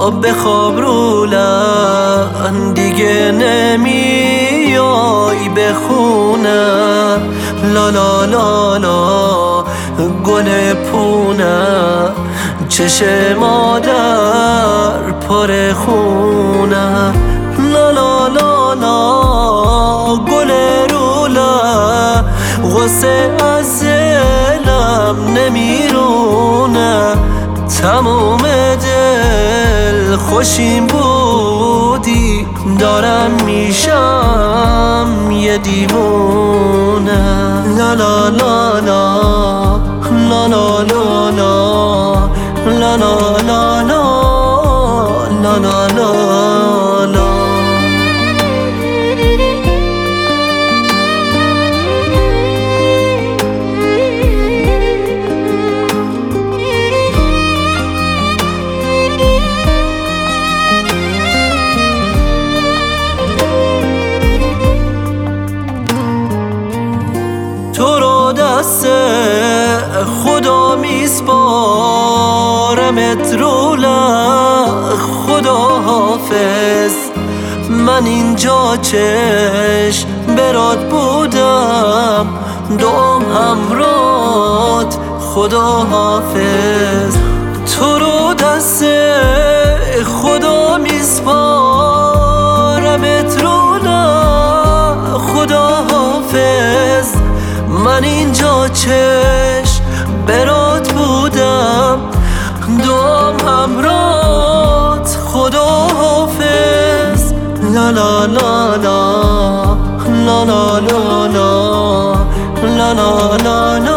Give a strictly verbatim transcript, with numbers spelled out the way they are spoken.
بخواب رو لحن دیگه نمیای بخونم. لا لا لا لا گل پونم، چشم مادر پر خونم. لا لا لا لا گل روله، غصه از دلم نمیرونه. تموم دل خوشیم بودی، دارم میشم یه دیوونه. لا لا لا لا لا لا لا لا لا لا لا لا لا لا لا. تو رو دست خدا میسپارمت رو لح، خدا حافظ. من اینجا چشم برات بودم، دعام همرات، خدا حافظ. تو رو دست خدا میسپارمت رو لح، خدا حافظ. من اینجا چشم برات بودم، دعام همرات، خدا حافظ. لا لا لا لا لا لا لا لا لا لا لا